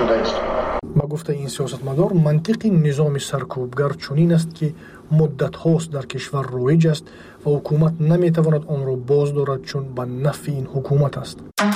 شده است. با گفته این سیاستمدار منطق نظام سرکوبگر چنین است که مدت هاست در کشور رایج است و حکومت نمیتواند آن را باز دارد چون به نفع این حکومت است.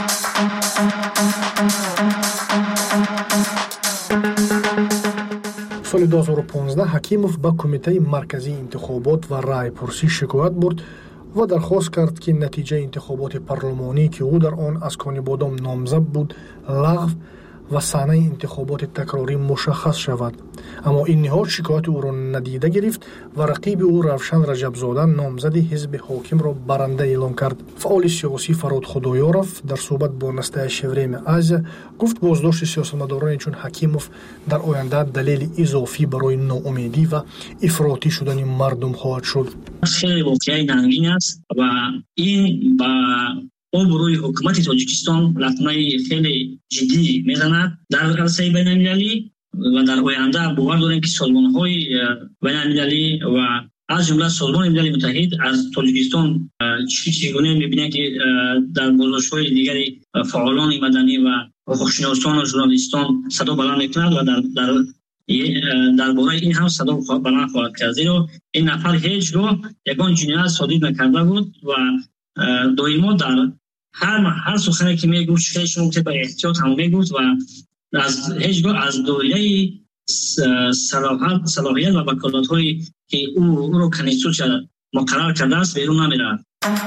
سال 2015 حکیموف به کمیته مرکزی انتخابات و رای پرسی شکایت برد و درخواست کرد که نتیجه انتخابات پارلمانی که او در آن از کانی بادام نامزد بود لغو و صحنه انتخابات تکراری مشخص شود. اما این نهاد شکایت او را ندیده گرفت و رقیب او روشن رجبزاده نامزد حزب حاکم را برنده اعلام کرد. فعال سیاسی فراد خدایارов در صحبت با نسته شوریم آزیا گفت بازداشت سیاستمداران چون حکیموف در آینده دلیل اضافی برای ناامیدی و افراطی شدن مردم خواهد شد. خیلی واقعی ننگین است و این با روی حکومت تاجیکستان لطمه خیلی جدی میزند در عرصه بین المللی و در آینده باور داریم که سازمان‌های بین المللی و از جمله سازمان ملل متحد از تاجیکستان چگونه می‌بینند که در گزارش‌های دیگری فعالان مدنی و حقوق‌شناسان و ژورنالیستان صدا بلند می‌کنند و درباره این هم صدا بلند خواهد کرد، زیرا این نفر هیچگاه یگان جنایت صادر نکرده بود و دائما در هر سخنی که میگفت خیلیش ممکن به احتیاط هم میگفت و از هیچگاه از دایره صلاحیت و وکالت‌هایی که او رو کنستیتوشن مقرر کرده است بیرون نمیرود.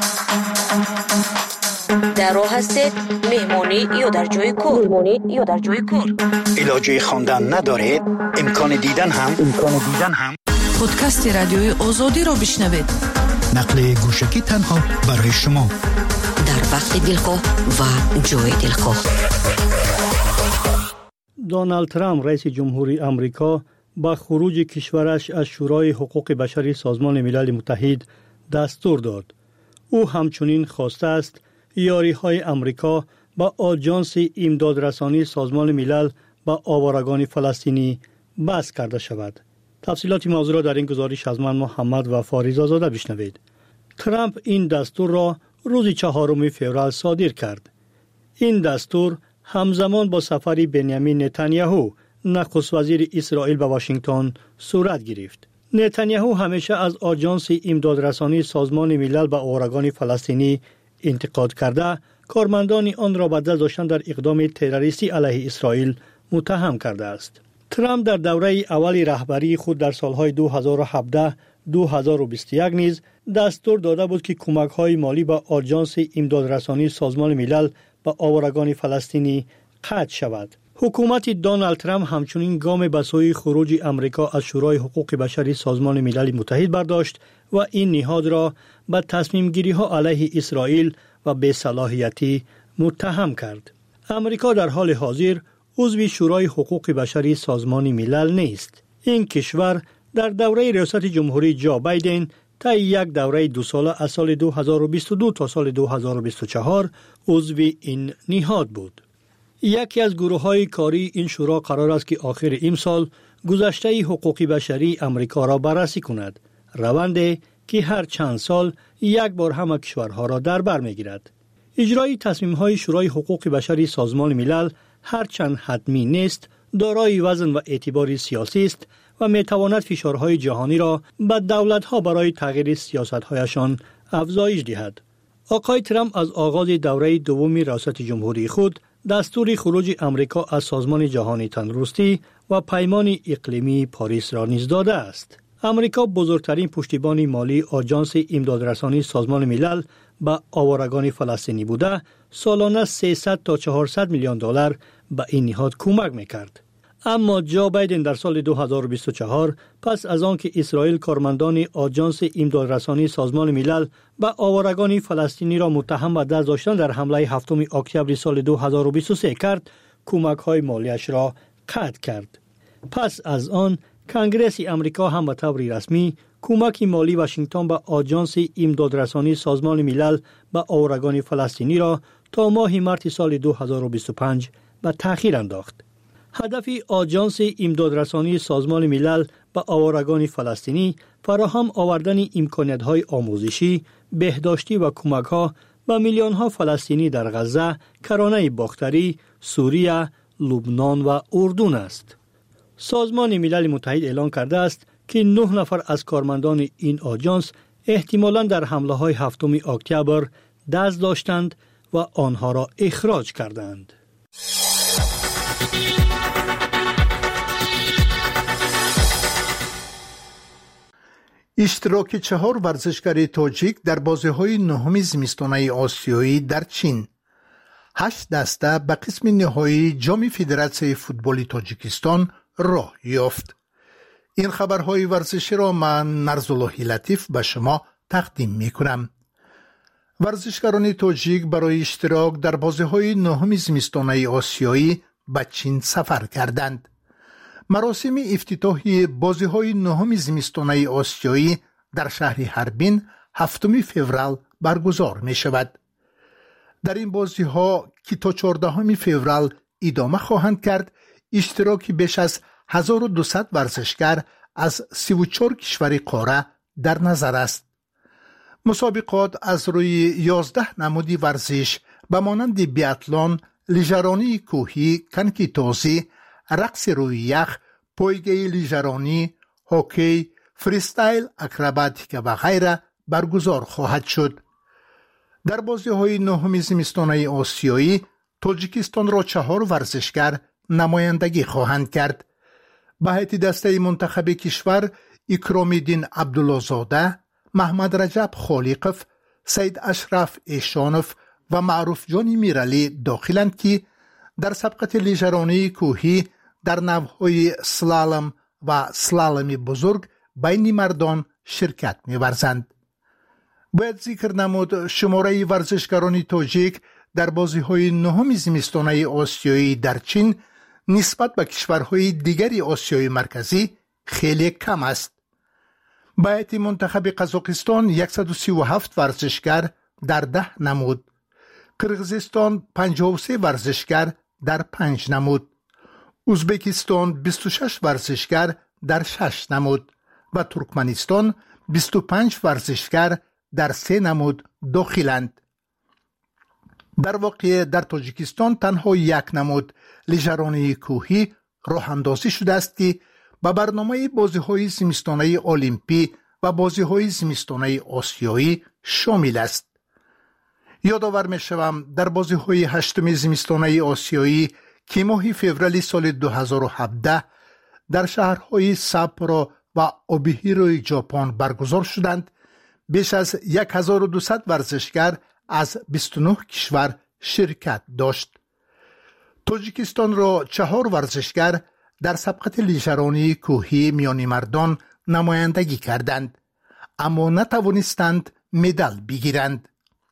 در راه هستید مهمانی یا در جای کار علاجه خواندن ندارید امکان دیدن هم پادکست رادیوی آزادی را بشنوید. نقل گوشکی تنها برای شما در وقت دلخواه و جای دلخواه. دونالد ترامپ رئیس جمهوری آمریکا با خروج کشورش از شورای حقوق بشری سازمان ملل متحد دستور داد. او همچنین خواسته است یاری‌های آمریکا با آژانس امدادرسانی سازمان ملل با آوارگان فلسطینی بس کرده شود. تفصیلات موضوع را در این گزارش از من محمد و فاریز آزاده بشنوید. ترامپ این دستور را روز 4 فوریه صادر کرد. این دستور همزمان با سفر بنیامین نتانیاهو نخست وزیر اسرائیل به واشنگتن صورت گرفت. نتانیاهو همیشه از آژانس امدادرسانی سازمان ملل به آوارگان فلسطینی انتقاد کرده کارمندان آن را به دست داشتن در اقدام تروریستی علیه اسرائیل متهم کرده است. ترامپ در دوره اول رهبری خود در سالهای 2017-2021 نیز دستور داده بود که کمک‌های مالی به آژانس امدادرسانی سازمان ملل به آوارگان فلسطینی قطع شود. حکومت دونالد ترامپ همچنین گام به سوی خروج آمریکا از شورای حقوق بشری سازمان ملل متحد برداشت و این نهاد را به تصمیم گیری ها علیه اسرائیل و بی‌صلاحیتی متهم کرد. آمریکا در حال حاضر عضو شورای حقوق بشری سازمان ملل نیست. این کشور در دوره ریاست جمهوری جو بایدن تا یک دوره 2 ساله از سال 2022 تا سال 2024 عضو این نهاد بود. یکی از گروه‌های کاری این شورا قرار است که آخر امسال گذشته حقوق بشری آمریکا را بررسی کند. روندی که هر چند سال یک بار همه کشورها را در بر می‌گیرد. اجرای تصمیم‌های شورای حقوق بشری سازمان ملل هرچند حتمی نیست، دارای وزن و اعتبار سیاسی است و می‌تواند فشارهای جهانی را به دولت‌ها برای تغییر سیاست‌هایشان افزایش دهد. آقای ترامپ از آغاز دوره دوم ریاست جمهوری خود دستور خروج آمریکا از سازمان جهانی تندرستی و پیمان اقلیمی پاریس را نیز داده است. آمریکا بزرگترین پشتیبان مالی آژانس امدادرسانی سازمان ملل به آوارگان فلسطینی بوده، سالانه 300 تا 400 میلیون دلار به این نهاد کمک می‌کرد. اما جو بایدن در سال 2024 پس از آنکه اسرائیل کارمندان آژانس امدادرسانی سازمان ملل به آوارگان فلسطینی را متهم به دست داشتن در حمله 7 اکتبر سال 2023 کرد، کمک‌های مالیش را قطع کرد. پس از آن کنگره آمریکا هم به طور رسمی کمک مالی واشنگتن به آژانس امدادرسانی سازمان ملل به آوارگان فلسطینی را تا ماه مارس سال 2025 به تأخیر انداخت. هدف آژانس امدادرسانی سازمان ملل به آوارگان فلسطینی فراهم آوردن امکانات‌های آموزشی، بهداشتی و کمک‌ها به میلیون‌ها فلسطینی در غزه، کرانه باختری، سوریه، لبنان و اردن است. سازمان ملل متحد اعلان کرده است که 9 نفر از کارمندان این آژانس احتمالاً در حمله‌های 7 اکتبر دست داشتند و آنها را اخراج کردند. اشتراک 4 ورزشکار تاجیک در بازی‌های نهم زمستانه آسیایی در چین. 8 دسته به قسم نهایی جام فدراسیون فوتبال تاجیکستان راه یافت. این خبرهای ورزشی را من نرزالله لطیف به شما تقدیم می‌کنم. ورزشکاران تاجیک برای اشتراک در بازی‌های نهم زمستانه آسیایی به چین سفر کردند. مراسم افتتاحی بازی‌های نهم زمستانه آسیایی در شهر هاربین 7 فوریه برگزار می‌شود. در این بازی‌ها که تا 14 فوریه ادامه خواهند کرد، اشتراک بیش از 1200 ورزشکار از 34 کشور قاره در نظر است. مسابقات از روی 11 نمودی ورزش به مانند بیاتلون، لیژرانی کوهی، کنکی تازی، رقص روی یخ، پایگی لیژرانی، هوکی، فریستایل، اکروباتیک و غیره برگزار خواهد شد. در بازی‌های نهم زمستانه آسیایی تاجیکستان را 4 ورزشکار نمایندگی خواهند کرد. به هیئت دسته منتخب کشور اکرام‌الدین عبدالله‌زاده، محمد رجب خالقов، سید اشرف ایشانov و معروف جان میرعلی داخلند که در سبقت لیژرانی کوهی در نوع‌های سلالم و سلالم بزرگ بین مردان شرکت می‌ورزند. باید ذکر نمود شماره ورزشکاران تاجیک در بازی‌های نهم زمستانه آسیایی در چین نسبت به کشورهای دیگری آسیای مرکزی خیلی کم است. به هیئت منتخب قزاقستان 137 ورزشکار در 10 نمود، قرقیزستان 53 ورزشکار در 5 نمود، ازبکستان 26 ورزشکار در 6 نمود و ترکمنستان 25 ورزشکار در 3 نمود داخلند. در واقع در تاجیکستان تنها 1 نمود لیژرانی کوهی راه اندازی شده است که به برنامه بازی‌های زمستانه المپی و بازی‌های زمستانه آسیایی شامل است. یادآور می‌شوم در بازی‌های 8 زمستانه آسیایی که ماه فوریه سال 2017 در شهرهای ساپورو و اوبیهیروی ژاپن برگزار شدند، بیش از 1200 ورزشکار از 29 کشور شرکت داشت. تاجیکستان را 4 ورزشکار در سبقت لیژرانی کوهی میان مردان نمایندگی کردند، اما نتوانستند مدال بگیرند.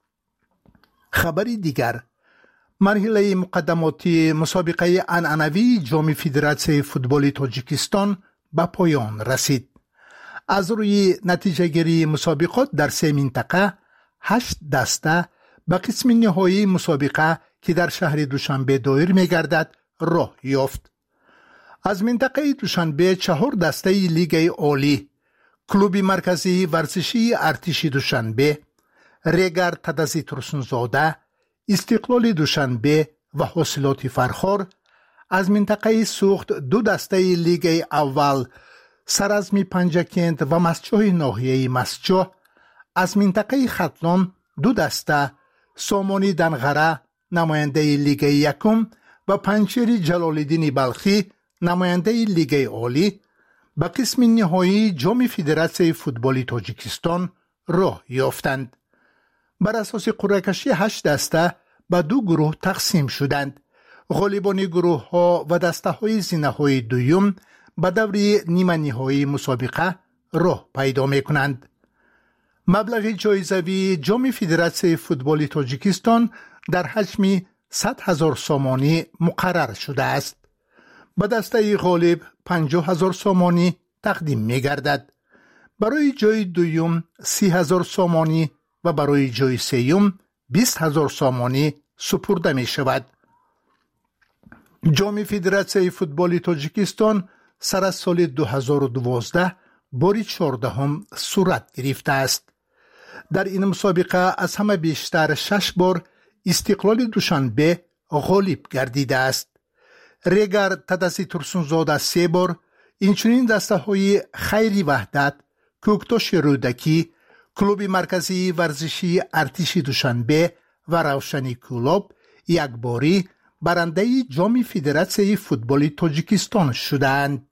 خبری دیگر، مرحله مقدماتی مسابقه عنعنوی جام فدراسیون فوتبال تاجیکستان به پایان رسید. از روی نتیجه گیری مسابقات در 3 منطقه 8 دسته به قسم نهایی مسابقه که در شهر دوشنبه دایر می‌گردد راه یافت. از منطقه دوشنبه 4 دسته لیگ عالی، کلوب مرکزی ورزشی ارتش دوشنبه، ریگر تدزی ترسونزاده، استقلال دوشنبه و حاصلات فرخار. از منطقه سوخت 2 دسته لیگ اول، سرازمی پنجکند و مسجد ناحیه مسجد. از منطقه ختلان 2 دسته، سامانی دنغره نماینده لیگ یکم و پنچیر جلالالدین بلخی نماینده لیگ عالی به قسم نهایی جام فدراسیون فوتبال تاجیکستان راه یافتند. بر اساس قرعه کشی 8 دسته به 2 گروه تقسیم شدند. غالبان گروه ها و دسته های زینه های دویم به دور نیمه نهایی مسابقه راه پیدا می کنند. مبلغ جایزوی جام فدراسیون فوتبال تاجیکستان در حجم 100,000 سامانی مقرر شده است. به دسته غالب 50,000 سامانی تقدیم می گردد. برای جای دویم 30,000 سامانی و برای جای سوم 20,000 سامانی سپرده می شود. جام فدراسیون فوتبال تاجیکستان سر از سال 2012 باری 14 صورت گرفته است. در این مسابقه از همه بیشتر 6 بار استقلال دوشنبه غالب گردیده است. ریگر تدسی ترسونزاده 3 بار، اینچنین دسته های خیری وحدت، کوکتاش رودکی، کلوب مرکزی ورزشی ارتش دوشنبه و روشنی کلوب یک باری برنده جام فدراسیون فوتبال تاجیکستان شدند.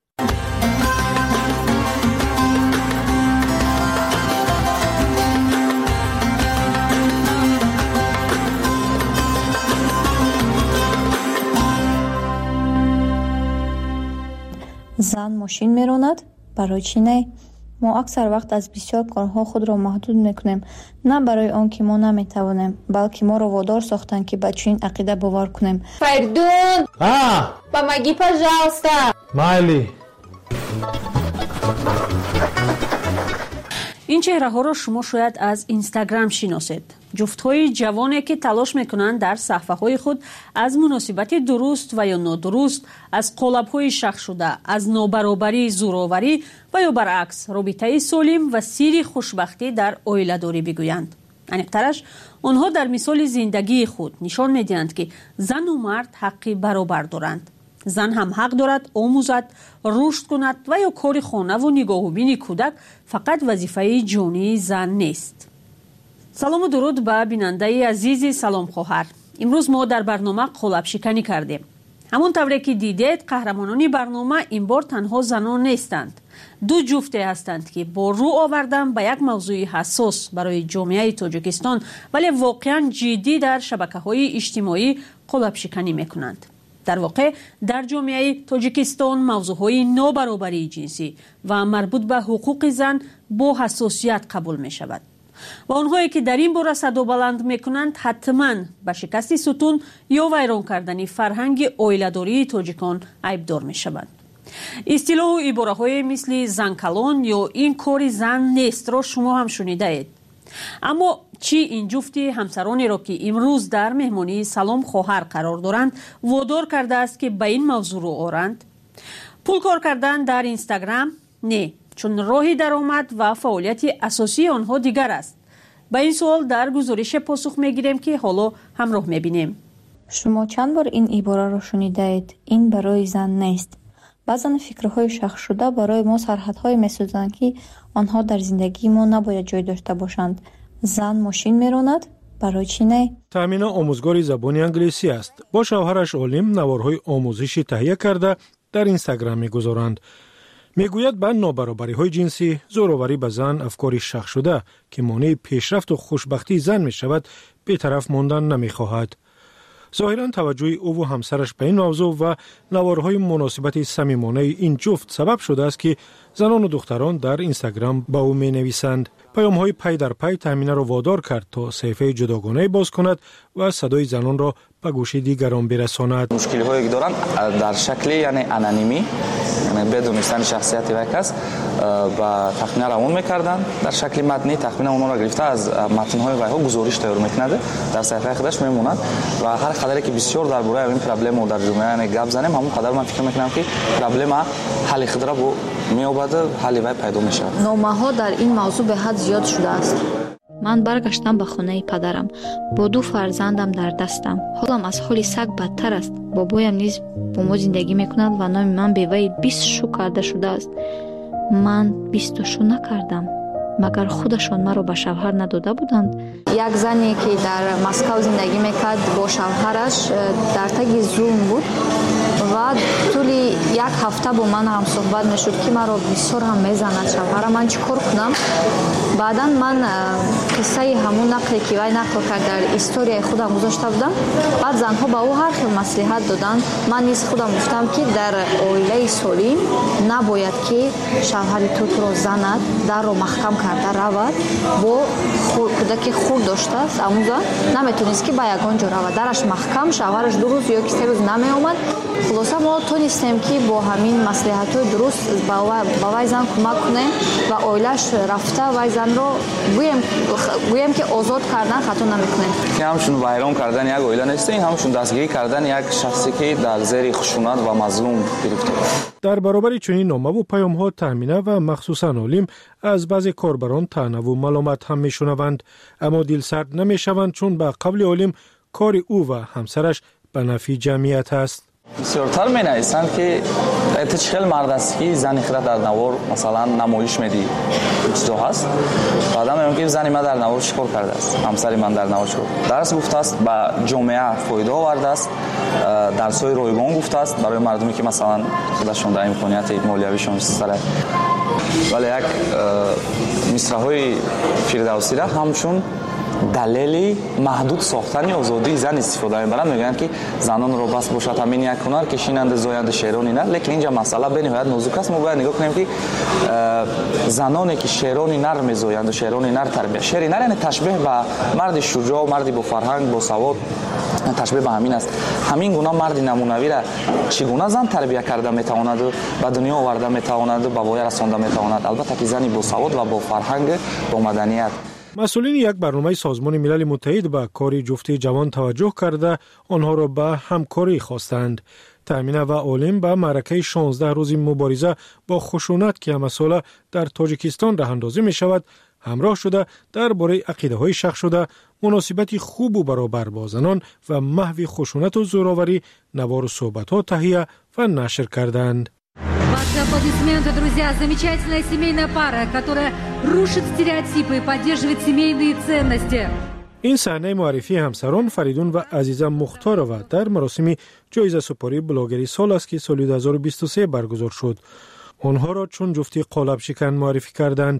زن ماشین میراند؟ برای چی نه؟ ما اکثر وقت از بسیار کارها خود را محدود میکنیم، نه برای آن که ما نمیتوانیم، بلکه ما را وادار ساختند که به چنین عقیده باور کنیم. Perdón. Помоги, пожалуйста. Майли. این چهره‌ها را شما شاید از اینستاگرام شناسید. جفت‌های جوانی که تلاش می‌کنند در صفحه‌های خود از مناسبت درست و یا نادرست، از قالب‌های شخص شده، از نابرابری، زورآوری و یا برعکس رابطه سالم و سیر خوشبختی در عائله‌داری بگویند. عمیق‌ترش آنها در مثال زندگی خود نشان می‌دهند که زن و مرد حق برابر دارند. زن هم حق دارد آموزد، رشد کند و یا کار خانه و نگاه‌وبین کودک فقط وظیفه جانی زن نیست. سلام و درود به بیننده عزیز سلام خواهر. امروز ما در برنامه قالب شکنی کردیم. همون طوری که دیدید قهرمانان برنامه این بار تنها زنان نیستند. دو جفته هستند که با رو آوردن به یک موضوع حساس برای جامعه تاجیکستان ولی واقعا جدی در شبکه‌های اجتماعی قالب شکنی میکنند. در واقع در جامعه تاجیکستان موضوعهای نابرابری جنسی و مربوط به حقوق زن با حساسیت قبول می شود و آنهایی که در این باره صدا بلند می کنند حتما به شکست ستون یا ویران کردن فرهنگ عائله‌داری تاجیکان عیبدار می شوند. اصطلاح و عباره های مثل زن کلان یا این کار زن نیست را شما هم شنیده اید. اما چی این جفتی همسرانی را که امروز در مهمانی سلام خواهر قرار دارند وادار کرده است که به این موضوع رو آورند؟ پول کار کردن در اینستاگرام؟ نه، چون راهی درآمد و فعالیت اساسی آنها دیگر است. به این سوال در گزارش پاسخ میگیریم که حالا همراه میبینیم. شما چند بار این عباره را شنیده اید؟ این برای زن نیست. بعضا فکرهای شخص شده برای ما سرحدهای میسازند که آنها در زندگی ما نباید جای داشته باشند. زن ماشین میراند؟ برای چی نه؟ تامینا آموزگار زبان انگلیسی است. با شوهرش عالم نوارهای آموزشی تهیه کرده در اینستاگرام میگذارند. میگوید به نابرابری‌های جنسی، زورآوری به زن افکاری شخص شده که مانع پیشرفت و خوشبختی زن میشود، بی‌طرف ماندن نمیخواهد. ظاهراً توجه او و همسرش به این موضوع و نوارهای مناسبت صمیمانه این جفت سبب شده است که زنان و دختران در اینستاگرام با او می نویسند. پیام‌های پی در پی تامینه را وادار کرد تا صفحه جداگانه باز کند و صدای زنان را به گوش دیگران برساند. مشکل‌هایی که دارن در شکل یعنی انانیمی، یعنی بدون داشتن شخصیت یک کس و تخمینه روان می‌کردن در شکل متنی. تخمینه اونها را گرفته از متن‌های ویها گزارش تیار می‌کند، در صفحه خودش میموند و هر قدری که بسیار درباره این پرابلم در جامعه گپ زنیم، همون قدر من فکر می‌کنم که پرابلم حل خود را می‌یابد، حل وی پیدا می‌شود. نامه‌ها در این موضوع به حد زیاد شده است. من برگشتم به خانه پدرم با 2 فرزندم در دستم. حالم از حال سگ بدتر است. بابایم نیز با ما زندگی میکند و نام من به وی 20 شو کرده شده است. من 20 شو نکردم. مگر خودشان مرا به شوهر نداده بودند؟ یک زنی که در مسکو زندگی میکرد با شوهرش در تگ زوم بود و طول یک هفته با من هم صحبت میشد که مرا بسیار هم میزند شوهرم. من چیکار کنم؟ بعدا من قصه همون نقلی که وی نقل کرد در استوری خودم گذاشته بودم. بعد زنها با او هر خیلی مصلحت دادند. من نیز خودم گفتم که در عائله سالم نباید که شوهر تو را زند، در رو محکم کرده رود. با کودک خود داشته است اما زن نمیتونست که با یگان جا رود، درش محکم، شوهرش 2 روز یا 3 روز نمی آمد. خلاصه ما تونستیم که با همین مصلحت‌های درست با وی زن کمک کنیم و عائله‌اش رفته وی زن رو گویم که آزاد کردن خطا نمیکنیم. که همشون ویران کردن یک عائله نیست، این همشون دستگیری کردن یک شخصی که در زیر خشونت و مظلوم گرفته. در برابر چنین نامه و پیام‌ها تامینه و مخصوصاً عالم از بعضی کاربران طعنه و ملامت هم میشنوند، اما دلسرد نمیشوند چون به قول عالم کار او و همسرش به نفع جمعیت است. بسیارتر می نویسند که اتش خیلی مرد است که زنی خیلی در نوار مثلا نمایش میدی چیزا هست. بعدا میگم که زنی من در نوار چیکار کرده است، همسری من در نوار چیکار درس گفته است، با جامعه فایده آورده است، درس‌های رایگان گفته است برای مردمی که مثلا خودشون در امکانیت مالیویشون سر. ولی یک مصرع‌های فردوسی را همشون دلیلی محدود ساختن آزادی زن استفاده می‌برند. میگن که زنان رو بس باشد همین یک هنر کشیننده زاینده شعرانی نه. لیکن اینجا مسئله به نهایت نازک است. ما باید نگاه کنیم که زنانی که شعرانی نر می‌زایند و شعرانی نر تربیت، شعری نر یعنی تشبیه به مرد شجاع و مردی با فرهنگ با سواد، تشبیه به همین است. همین گونه مرد نمونوی را چگونه زن تربیت کرده میتواند و به دنیا آورده میتواند و به وای رسانده میتواند. البته که زنی با سواد و با فرهنگ با مدنیت. مسئولین یک برنامه سازمان ملل متحد به کار جفتی جوان توجه کرده آنها را به همکاری خواستند. تامین و عالم به معرکه 16 روزی مبارزه با خشونت که مسئله در تاجیکستان راه اندازی می شود همراه شده درباره عقیده های شخص شده مناسبتی خوب و برابر با زنان و محو خشونت و زوراوری نوار و صحبت ها تهیه و нашр کردند. Ваши аплодисменты, друзья. Замечательная семейная пара, которая рушит стереотипы и поддерживает семейные ценности. این صحنه معرفی همسران فریدون و عزیزه مختارова در مراسم جایزه سپاری بلاگری سال است که سال 2023 برگزار شد. آنها را چون جفتی قالب شکن معرفی کردند.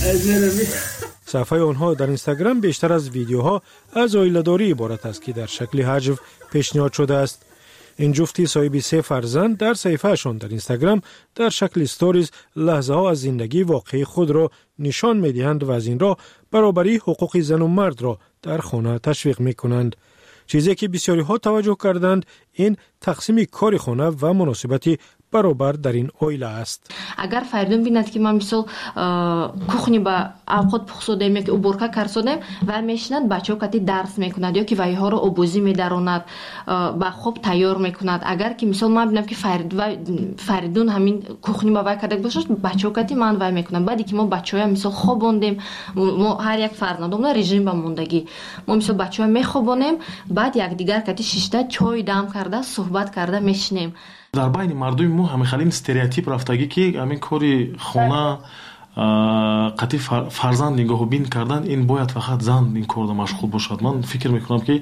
صفحه آنها در اینستاگرام بیشتر از ویدیوها از عائله‌داری عبارت است که در شکل حجو پیشنهاد شده است. این جفتی صاحب 3 فرزند در صفحه‌شان در اینستاگرام در شکل استوریز لحظه ها از زندگی واقعی خود را نشان می‌دهند و از این راه برابری حقوق زن و مرد را در خانه تشویق می‌کنند. چیزی که بسیاری ها توجه کردند این تقسیم کار خانه و مناسبتی برابر در این عائله است. اگر فریدون بیند که ما مثلا کухни با اوقات پخسودیم یا که уборка کردیم و میشنند بچه‌ها کتی درس میکند یا که وایها رو آبوزی میداروند با خوب تیار میکند. اگر که مثلا ما ببینم که فریدون همین کухни با وای کرده باشه بچه‌ها کتی من وای میکنن. بعدی که ما بچه‌ها مثلا خوابوندیم ما هر یک فرزندمون رژیم با موندگی ما مثلا بچه‌ها میخوابونیم بعد یک دیگر کتی شیشته چای دم کرده صحبت کرده میشنیم. در بین مردم ما همین این استریوتیپ رفتگی که همین کاری خانه قطعی فرزند نگاه بین کردن این باید فقط زن این کار مشغول باشد. من فکر میکنم که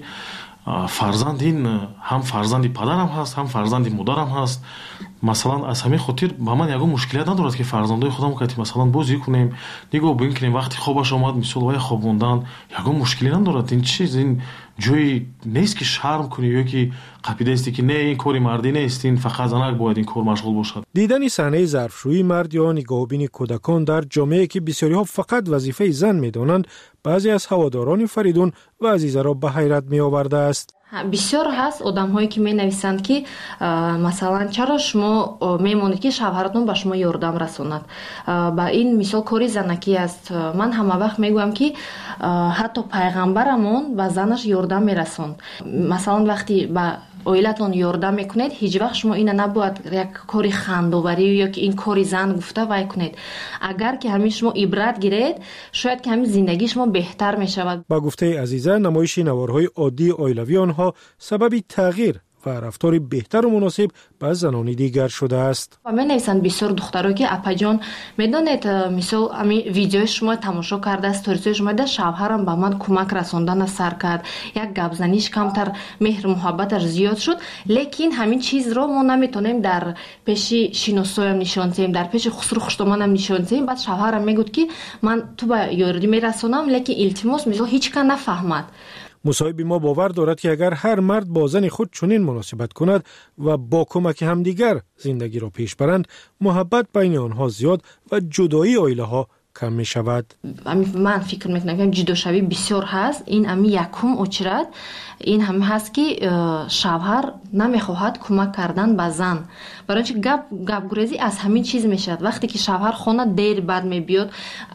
فرزند این هم فرزندی پدرم هست هم فرزندی مادرم هست. مثلا از همین خاطر با من یگو مشکلیت ندارد که فرزندای خودم که مثلا بازی کنیم نگاه بین کنیم وقتی خوابش آمد مثلا وای خوابوندن یگو مشکلی ندارد. این چیز این جایی نیست که شرم کنی یا که قاعده است که نه این کاری مردی نیست این فقط زنک باید این کار مشغول باشد. دیدن صحنه ظرفشویی مرد یا نگاهبین کودکان در جامعه که بسیاری ها فقط وظیفه زن میدانند بعضی از هواداران فریدون و عزیزه را به حیرت می آورده است. بسیار هست آدم هایی که می نویسند که مثلا چرا شما میمونید که شوهرتون به شما یاردم رساند. با این مثال کاری زنکی است. من همه وقت میگویم که حتی پیغمبرمون به زنش یاردم میرسوند. مثلا وقتی با عائلتون یاردم میکنید هیچ وقت شما این نباید یک کاری خنداوری یا که این کاری زن گفته وای کنید. اگر که همین شما عبرت گیرید شاید که همین زندگی شما بهتر میشود. با گفته عزیزه نمایش نوارهای عادی عائلوی آنها سبب تغییر و رفتار بهتر و مناسب با زنان دیگر شده است. و من نویسند بسیار دخترها که اپا جان میدونید مثلا همین ویدیو شما تماشا کرده استوری شما ده شوهرم به من کمک رساندن سر کرد یک گپ زنیش کمتر مهر محبتش زیاد شد. لیکن همین چیز رو ما نمیتونیم در پیش شینوسویم نشان دهیم در پیش خسرو خشتمانم نشان دهیم. بعد شوهرم میگفت که من تو به یاردی میرسونم لیکن التماس مثلا هیچ کس نفهمد. مصاحب ما باور دارد که اگر هر مرد با زن خود چنین مناسبت کند و با کمک همدیگر زندگی را پیش برند محبت بین آنها زیاد و جدایی عائله ها کم می شود. من فکر میکنم که جدا شوی بسیار هست. این امی یکم اچرد این هم هست که شوهر نمیخواهد کمک کردن به زن. برای اینکه گپ گریزی از همین چیز میشد. وقتی که شوهر خانه دیر بعد میبیاد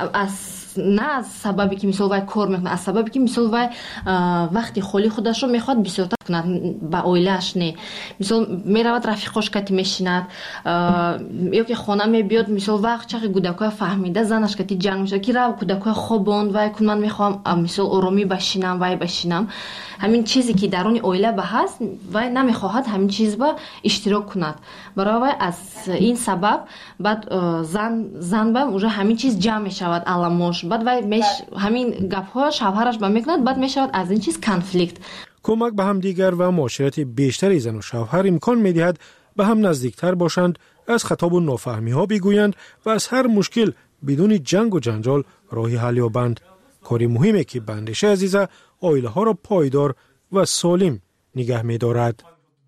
نه از سببی که مثلا وای کار میکنه از سببی که مثلا وای وقتی خالی خودش رو میخواد بسیار کند با اویلش نه. مثال میرود رفیقش کتی میشیند یا که خانه میبیاد مثال وقت چقدر کودکای فهمیده زنش کتی جنگ میشه که رو کودکای خواباند وای کن من میخوام مثال آرامی بشینم وای بشینم. همین چیزی که درون اویله به هست وای نمیخواهد همین چیز با اشتراک کند. برای از این سبب بعد زن با اونجا همین چیز جمع میشود علامش بعد وای همین گپ‌ها شوهرش با میکند بعد میشود از این چیز کنفلیکت. کمک به هم دیگر و معاشرت بیشتری زن و شوهر امکان میدهد به هم نزدیکتر باشند، از خطاب و نافهمی ها بگویند و از هر مشکل بدون جنگ و جنجال راهی حل یابند. کاری مهمه که بندش عزیزه عائله ها را پایدار و سالم نگه می‌دارد.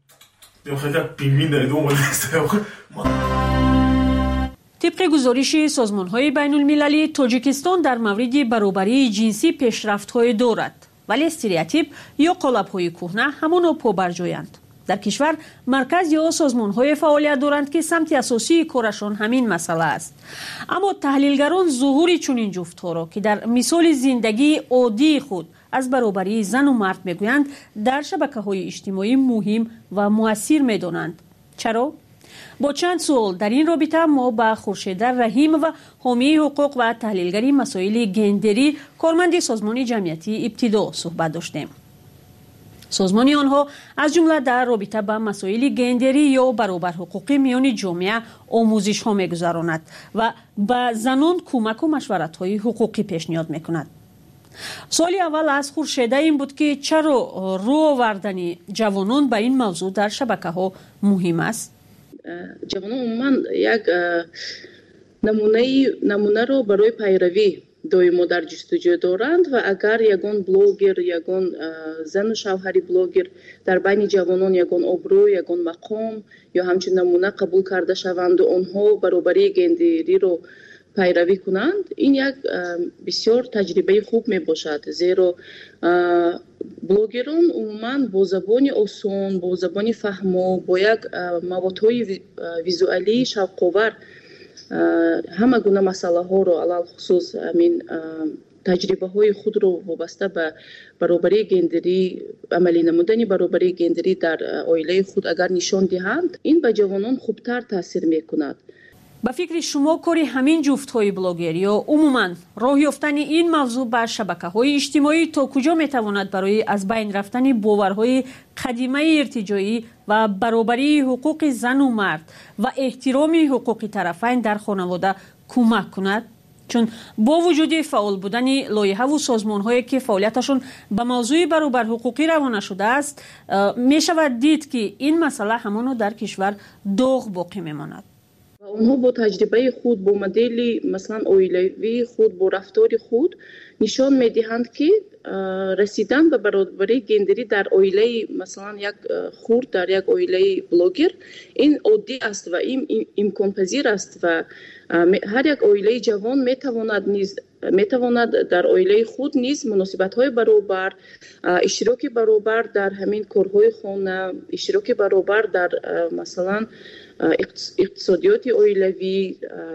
طبق گزارش سازمان‌های بین‌المللی تاجیکستان در مورد برابری جنسی پیشرفت‌های دارد، ولی استریوتیپ یا قالب‌های کهنه همانو پابرجایند. در کشور مرکز یا سازمان‌های فعالیت دارند که سمت اساسی کارشان همین مسئله است. اما تحلیلگران ظهور چنین جفت‌ها را که در مثال زندگی عادی خود از برابری زن و مرد میگویند در شبکه‌های اجتماعی مهم و مؤثر می‌دانند. چرا؟ با چند سوال در این رابطه ما با خورشید رحیم و حامی حقوق و تحلیلگری مسائل گندری کارمند سازمان جمعیتی ابتدا صحبت داشتیم. سازمان آنها از جمله در رابطه با مسائل گندری یا برابر حقوقی میان جامعه آموزش ها میگذراند و به زنان کمک و مشورت های حقوقی پیشنهاد میکند. سوالی اول از خورشید این بود که چرا رو آوردن جوانان به این موضوع در شبکه ها مهم است؟ جوانان عموما یک نمونه رو برای پیروی دائما در جستجو دارند و اگر یگان بلوگر یگان زن و شوهری بلوگر در بین جوانان یگان ابرو یگان مقام یا همچنین نمونه قبول کرده شوند و آنها برابری گندری رو پیروی کنند، این یک بسیار تجربه خوب می باشد، زیرا بلوگران عموما با زبان آسان، با زبان فهمو، با یک موادهای ویزوالی شوق‌آور همه گونه مسئله ها رو علل خصوص همین تجربه های خود رو وابسته به برابری گندری، عملی نمودن برابری گندری در عائله خود اگر نشان دهند، این به جوانان خوبتر تاثیر میکند. به فکر شما کاری همین جفت‌های بلاگر یا عموماً راه یافتن این موضوع بر شبکه‌های اجتماعی تا کجا میتواند برای از بین رفتن باورهای قدیمی ارتجاعی و برابری حقوق زن و مرد و احترام حقوق طرفین در خانواده کمک کند؟ چون با وجود فعال بودن لایحه و سازمان‌هایی که فعالیتشون به موضوع برابر حقوقی روانه شده است، میشود دید که این مسئله همانو در کشور داغ باقی میماند. اونها با تجربه خود، با مدل مثلا عائلوی خود، با رفتار خود نشان میدهند که رسیدن به برابری گندری در عائله مثلا یک خرد، در یک عائله بلوگر، این عادی است و این امکان پذیر است و هر یک عائله جوان میتواند در عائله خود نیز مناسبت‌های برابر، اشتراک برابر در همین کارهای خانه، اشتراک برابر در مثلا اقتصادیات عائلوی،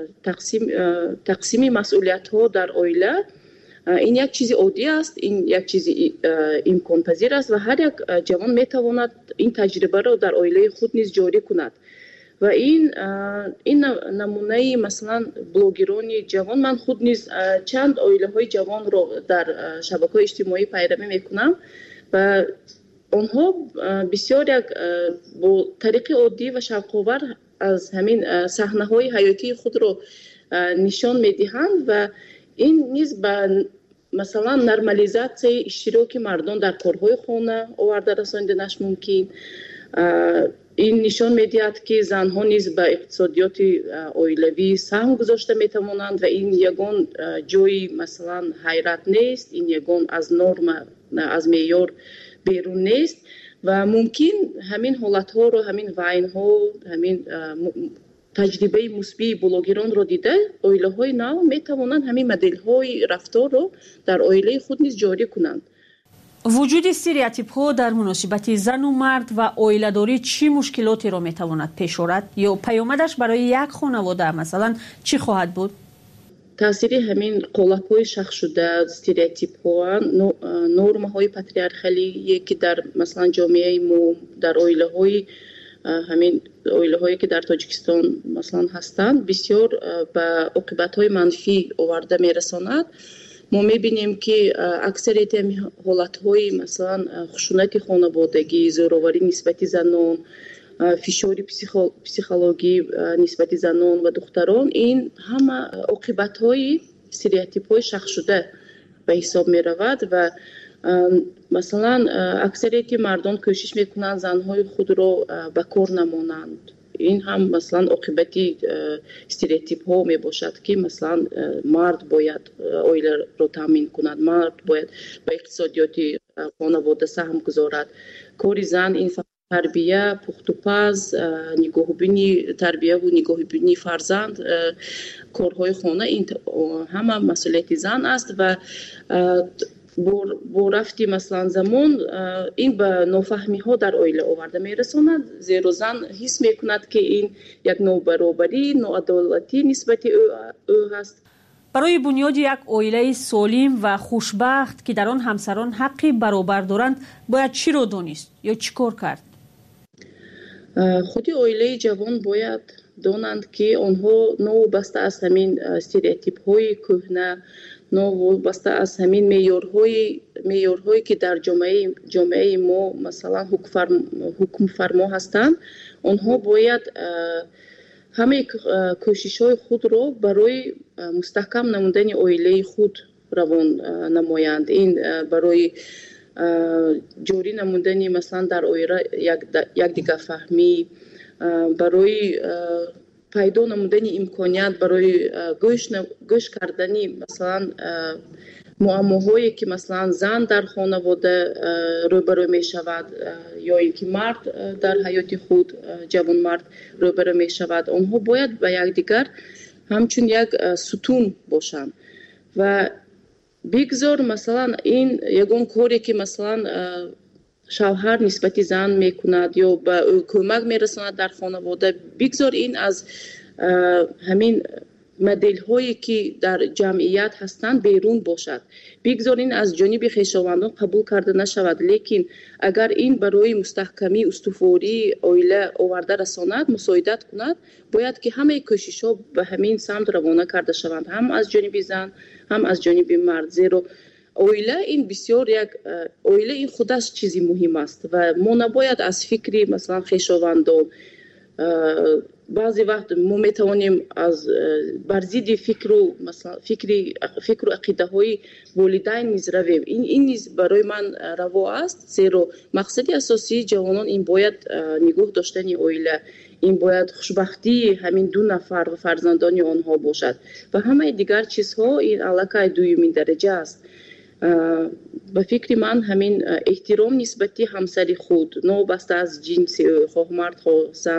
تقسیم مسئولیت‌ها در عائله، این یک چیز عادی است، این یک چیز امکان پذیر است و هر یک جوان میتواند این تجربه را در عائله خود نیز جاری کند. و این نمونه مثلا بلوگران جوان، من خود نیز چند عائله‌های جوان را در شبکه‌های اجتماعی پیروی میکنم و آنها بسیار یک با طریق عادی و شوق‌آور از همین صحنه‌های حیاتی خود را نشان میدهند و این نیز به مثلا نرمالیزاسیون اشتراک مردان در کارهای خانه آورده رساندنش ممکن. این نشان میدهد که زنها نیز به اقتصادیات عائلوی سهم گذاشته میتوانند و این یگان جای مثلا حیرت نیست، این یگان از نرم، از معیار بیرون نیست و ممکن همین حالتها رو، همین وعینها، همین تجربه مثبت بلوگران رو دیده عائله‌های نو میتوانند همین مدل‌های رفتار رو در عائله خود نیز جاری کنند. وجود استریوتیپ‌ها در مناسبت زن و مرد و عائله‌داری چی مشکلاتی را میتواند پیش آورد یا پیامدش برای یک خانواده مثلا چی خواهد بود؟ таъсири ҳамин қолабҳои шахшуда, стереотипҳо, нормаҳои патриархалие ки дар масалан ҷомеаи мо, дар оилаҳои ҳамин оилаҳое ки дар Тоҷикистон масалан ҳастанд, бисёр ба оқибатҳои манфӣ оварда мерасонад. мо мебинем ки аксарияти ҳолатҳои масалан хушунати хонаводагӣ, зӯроварӣ нисбати занон, фишори психологӣ нисбати занон ва духтарон, ин ҳама оқибатҳои стереотипҳои шахшуда ба ҳисоб меравад ва масалан аксарияти мардон кӯшиш мекунанд занҳои худро ба кор намонанд. ин ҳам масалан оқибати стереотипҳо мебошад ки масалан мард бояд оиларо таъмин кунад, мард бояд ба иқтисодиёти хонавода саҳм гузорад. кори зан ин тарбия, пухтупаз, нигоҳубини тарбияву нигоҳубини фарзанд, корҳои хона, ин ҳама масъулияти зан аст ва бо рафти масалан замон ин ба нофаҳмиҳо дар оила оварда мерасонад, зеро зан ҳис мекунад ки ин як нобаробарӣ, ноадолатӣ нисбати ӯ ҳаст. барои бунёди як оилаи солим ва хушбахт ки дар он ҳамсарон ҳаққи баробар доранд, бояд чиро донист ё чӣ кор кард? худи оилаи ҷавон бояд донанд ки онҳо новобаста аз ҳамин стереотипҳои кӯҳна, новобаста аз ҳамин меъёрҳое ки дар ҷомеаи мо масалан ҳукмфармо ҳастанд, онҳо бояд ҳамаи кӯшишҳои худро барои мустаҳкам намудани оилаи худ равон намоянд. ин барои ҷорӣ намудани масалан дар оила якдигарфаҳмӣ, барои пайдо намудани имконият барои гӯш кардани масалан муаммоҳое ки масалан зан дар хонавода рӯбарӯ мешавад ё ин ки мард дар ҳаёти худ, ҷавонмард рӯбарӯ мешавад, онҳо бояд ба якдигар ҳамчун як сутун бошанд ва бигзор масалан ин ягон коре ки масалан шавҳар нисбати зан мекунад ё ба ӯ кӯмак мерасонад дар хонавода, бигзор ин аз ҳамин моделҳое ки дар ҷамъият ҳастанд берун бошад. бигзор ин аз ҷониби хешовандон қабул карда нашавад, лекин агар ин барои мустаҳкамӣ, устувории оила оварда расонад, мусоидат кунад, бояд ки ҳамаи кӯшишҳо ба ҳамин самт равона карда шаванд, ҳам аз ҷониби зан, ҳам аз ҷониби мард. зеро оила ин бисёр як оила ин худаш чизи муҳим аст ва мо набояд аз фикри масалан хешовандон, баъзе вақт мо метавонем аз бар зидди фикру ақидаҳои волидайн низ равем. ин низ барои ман раво аст, зеро мақсади асосии ҷавонон ин бояд нигоҳ доштани оила, ин бояд хушбахтии ҳамин ду нафар ва фарзандони онҳо бошад ва ҳамаи дигар чизҳо ин аллакай дуюмин дараҷа аст. ба фикри ман ҳамин эҳтиром нисбати ҳамсари худ, новобаста аз ҷинси ӯ, хоҳ мард хоҳ зан,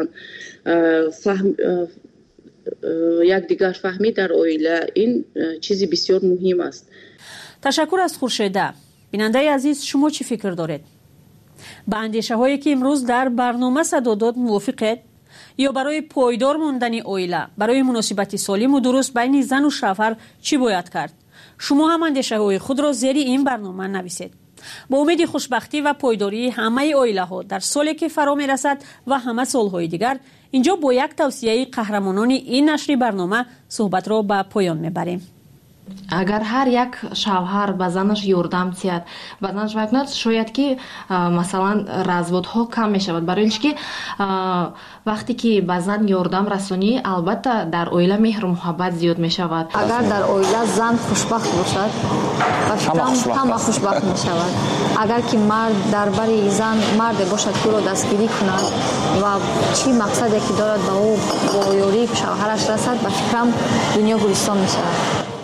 якдигар фаҳмӣ дар оила, ин чизи бисёр муҳим аст. ташаккур аз хуршеда. бинандаи азиз, шумо чӣ фикр доред? ба андешаҳое ки имрӯз дар барнома садо дод мувофиқед? ё барои пойдор мондани оила, барои муносибати солиму дуруст байни зану шавҳар чӣ бояд кард? шумо ҳам андешаҳои худро зери ин барнома нависед. бо умеди хушбахтӣ ва пойдории ҳамаи оилаҳо дар соле ки фаро мерасад ва ҳама солҳои дигар, инҷо бо як тавсияи қаҳрамонони ин нашри барнома суҳбатро ба поён мебарем. агар ҳар як шавҳар ба занаш ёрдам диҳад, ба занаш вай кунад, шояд ки масалан разводҳо кам мешавад, барои ин ки вақте ки ба зан ёрдам расонӣ, албатта дар оила меҳру муҳаббат зиёд мешавад. агар дар оила зан хушбахт бошад, ба фикрам ҳама хушбахт мешавад. агар ки мард дар бари зан марде бошад ки ӯро дастгирӣ кунад ва чӣ мақсаде ки дорад ба ӯ бо ёрии шавҳараш расад, ба фикрам дунё гулистон мешавад.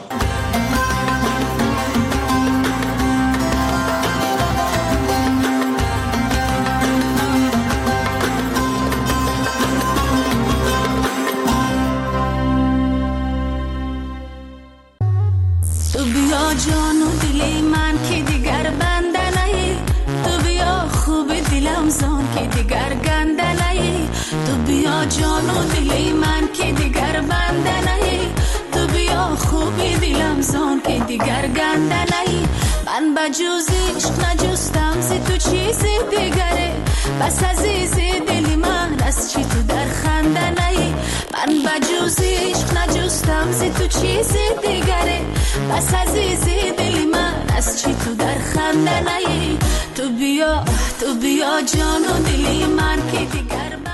جانو دلی من که دیگر بنده نهی، تو بیا خوب دلم زان که دیگر گنده نهی، تو بیا جانو دلی من که دیگر بنده نهی، تو بیا بیا خوبی دلم زان که دیگر گندنهی من بجز عشق نجستم زی تو چیزی دیگره بس عزیز دلی من از چی تو در خندنهی من بجز عشق نجستم زی تو چیزی دیگره بس عزیز دلی من از چی تو در خندنهی تو بیا جان و دلی من که دیگر من